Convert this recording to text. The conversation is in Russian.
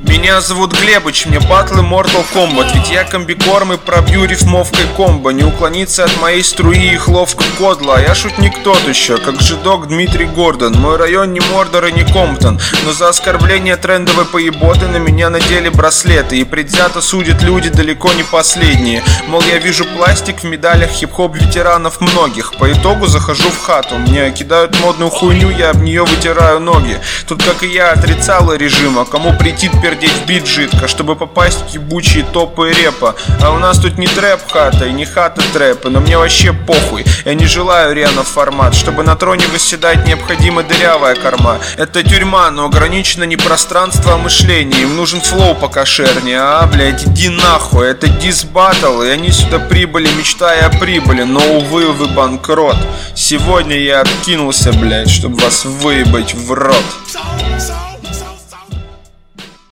Меня зовут Глебыч, мне батлы Mortal Kombat. Ведь я комбикорм и пробью рифмовкой комбо. Не уклониться от моей струи их ловко кодла. А я шутник тот еще, как жидок Дмитрий Гордон. Мой район не Мордор и не Комптон, но за оскорбление трендовой поеботы на меня надели браслеты. И предвзято судят люди далеко не последние. Мол, я вижу пластик в медалях хип-хоп ветеранов многих. По итогу захожу в хату, мне кидают модную хуйню, я об нее вытираю ноги. Тут, как и я, отрицала режима, кому претит пердеть в бит жидко, чтобы попасть в ебучие топы репа. А у нас тут не трэп-хата и не хата трэпа, но мне вообще похуй. Я не желаю Рианов формат, чтобы на троне восседать необходима дырявая корма. Это тюрьма, но ограничено не пространство, а мышление. Им нужен флоу покошернее, блядь, иди нахуй. Это дис-баттл, и они сюда прибыли, мечтая о прибыли. Но, увы, вы банкрот. Сегодня я откинулся, блядь, чтобы вас выебать в рот.